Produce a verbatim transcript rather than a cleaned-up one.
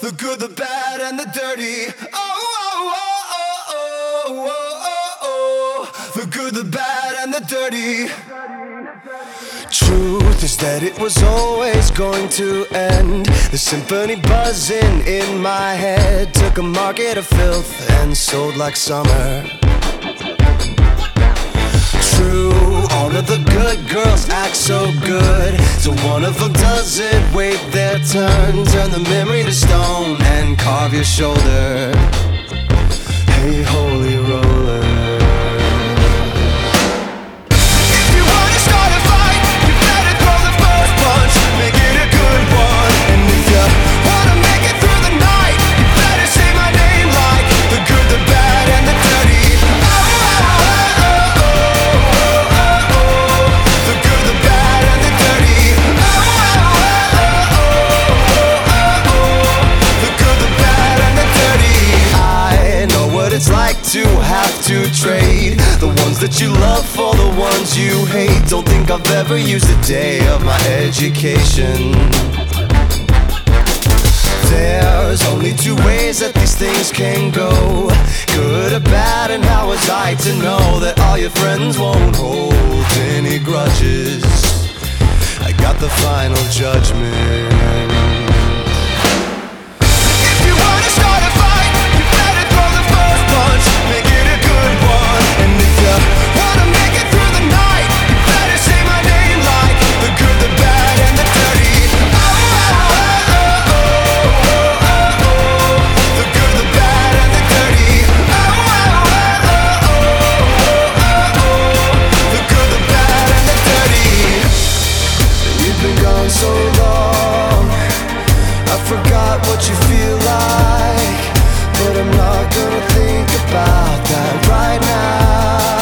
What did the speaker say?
the good, the bad, and the dirty. Oh, oh, oh, oh, oh, oh, oh, the good, the bad, and the dirty. Truth is that it was always going to end. The symphony buzzing in my head took a market of filth and sold like summer. True, all of the good girls act so good, so one of them doesn't wait their turn. Turn the memory to stone and carve your shoulder. Hey, holy roller. To have to trade the ones that you love for the ones you hate. Don't think I've ever used a day of my education. There's only two ways that these things can go, good or bad, and how was I to know that all your friends won't hold any grudges? I got the final judgment. So long, I forgot what you feel like, but I'm not gonna think about that right now.